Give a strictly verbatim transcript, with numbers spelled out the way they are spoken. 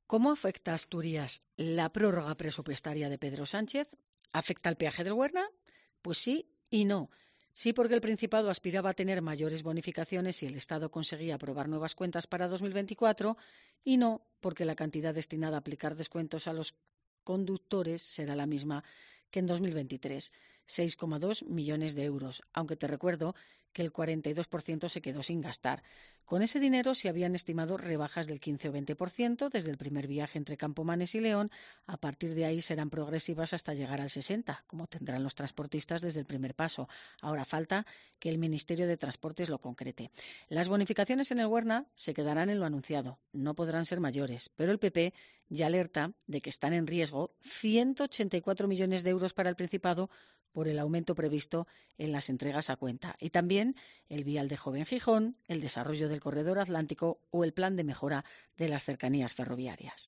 ¿Cómo afecta a Asturias la prórroga presupuestaria de Pedro Sánchez? ¿Afecta al peaje del Huerna? Pues sí y no. Sí, porque el Principado aspiraba a tener mayores bonificaciones si el Estado conseguía aprobar nuevas cuentas para dos mil veinticuatro, y no, porque la cantidad destinada a aplicar descuentos a los conductores será la misma que en dos mil veintitrés, seis coma dos millones de euros, aunque te recuerdo que el cuarenta y dos por ciento se quedó sin gastar. Con ese dinero se habían estimado rebajas del quince o veinte por ciento desde el primer viaje entre Campomanes y León. A partir de ahí serán progresivas hasta llegar al sesenta por ciento, como tendrán los transportistas desde el primer paso. Ahora falta que el Ministerio de Transportes lo concrete. Las bonificaciones en el Huerna se quedarán en lo anunciado, no podrán ser mayores, pero el P P ya alerta de que están en riesgo ciento ochenta y cuatro millones de euros para el Principado por el aumento previsto en las entregas a cuenta. Y también el vial de Joven-Gijón, el desarrollo del corredor atlántico o el plan de mejora de las cercanías ferroviarias.